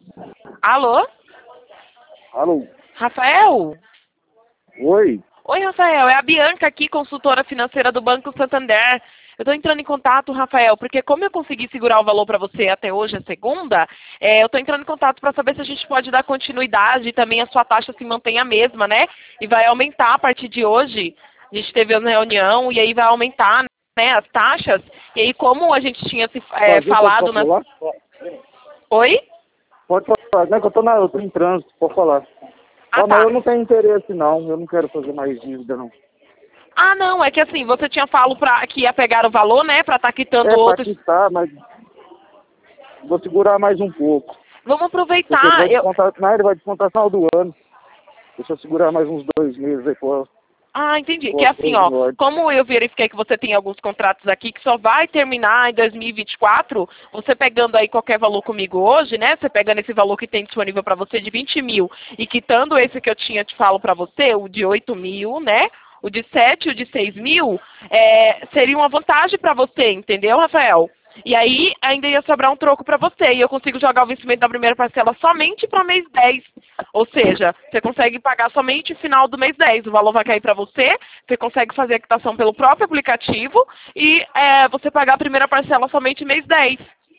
Alô? Alô? Rafael? Oi? Oi, Rafael. É a Bianca aqui, consultora financeira do Banco Santander. Eu estou entrando em contato, Rafael, porque como eu consegui segurar o valor para você até hoje, a segunda, eu estou entrando em contato para saber se a gente pode dar continuidade e também a sua taxa se mantém a mesma, né? E vai aumentar a partir de hoje. A gente teve uma reunião e aí vai aumentar, né, as taxas. E aí, como a gente tinha falado Pode na... falar? Oi? Pode falar. Não é que eu tô em trânsito, pode falar. Ah, Mas tá. eu não tenho interesse, não. Eu não quero fazer mais dívida, não. Ah, não, é que assim, você tinha falado que ia pegar o valor, né, para estar quitando É, pra outros. quitar, mas vou segurar mais um pouco. Vamos Porque ele aproveitar. vai descontar, não, ele vai descontar no final do ano. Deixa eu segurar mais uns 2 meses depois. Ah, entendi. Que é Posso assim, pôr ó, em ordem. como eu verifiquei que você tem alguns contratos aqui que só vai terminar em 2024, você pegando aí qualquer valor comigo hoje, né? Você pegando esse valor que tem disponível para você de 20 mil e quitando esse que eu te falo para você, o de 8 mil, né? O de 7 e o de 6 mil, seria uma vantagem para você, entendeu, Rafael? E aí ainda ia sobrar um troco para você e eu consigo jogar o vencimento da primeira parcela somente para mês 10. Ou seja, você consegue pagar somente no final do mês 10. O valor vai cair para você, você consegue fazer a quitação pelo próprio aplicativo e você pagar a primeira parcela somente mês 10.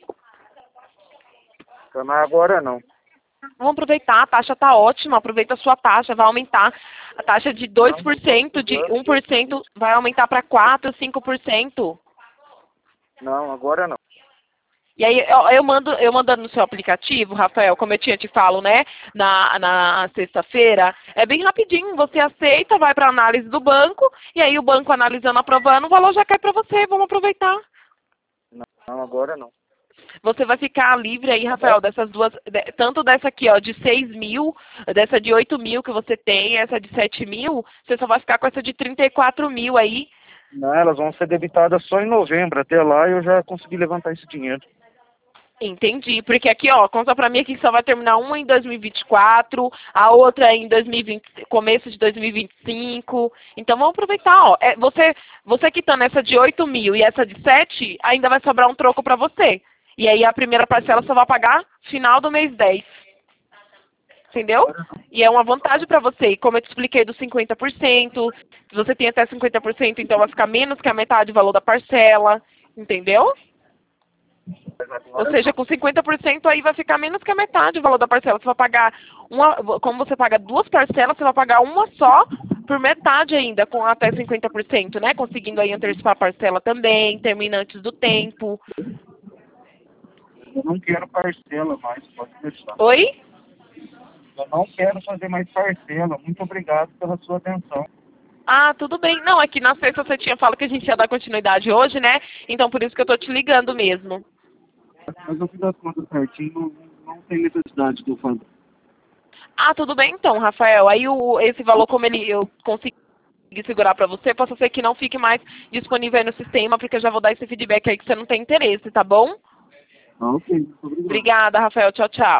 Mas agora não. Vamos aproveitar, a taxa está ótima, aproveita a sua taxa, vai aumentar a taxa de Não, não tô 2%, de precisando. 1%, vai aumentar para 4%, 5%. Não, agora não. E aí eu mandando no seu aplicativo, Rafael, como eu tinha te falo, né, na sexta-feira, é bem rapidinho, você aceita, vai para análise do banco, e aí o banco analisando, aprovando, o valor já cai para você, vamos aproveitar. Não, agora não. Você vai ficar livre aí, Rafael, dessas duas, tanto dessa aqui, ó, de 6 mil, dessa de 8 mil que você tem, essa de 7 mil, você só vai ficar com essa de 34 mil aí. Não, elas vão ser debitadas só em novembro. Até lá eu já consegui levantar esse dinheiro. Entendi, porque aqui, ó, conta pra mim aqui que só vai terminar uma em 2024, a outra em 2020, começo de 2025. Então vamos aproveitar, ó. Você quitando essa de 8 mil e essa de 7, ainda vai sobrar um troco pra você. E aí a primeira parcela só vai pagar final do mês 10. Entendeu? E é uma vantagem para você. E como eu te expliquei dos 50%, se você tem até 50%, então vai ficar menos que a metade do valor da parcela. Entendeu? Ou seja, com 50% aí vai ficar menos que a metade do valor da parcela. Você vai pagar como você paga duas parcelas, você vai pagar uma só por metade ainda, com até 50%, né? Conseguindo aí antecipar a parcela também, termina antes do tempo. Eu não quero parcela mais, pode deixar. Oi? Eu não quero fazer mais parcela. Muito obrigado pela sua atenção. Ah, tudo bem. Não, aqui na sexta você tinha falado que a gente ia dar continuidade hoje, né? Então por isso que eu tô te ligando mesmo. Mas eu fiz as contas certinho, não tem necessidade de eu fazer. Ah, tudo bem então, Rafael. Aí esse valor, como eu consegui segurar para você, possa ser que não fique mais disponível aí no sistema, porque eu já vou dar esse feedback aí que você não tem interesse, tá bom? Ah, ok. Muito obrigado. Obrigada, Rafael. Tchau, tchau.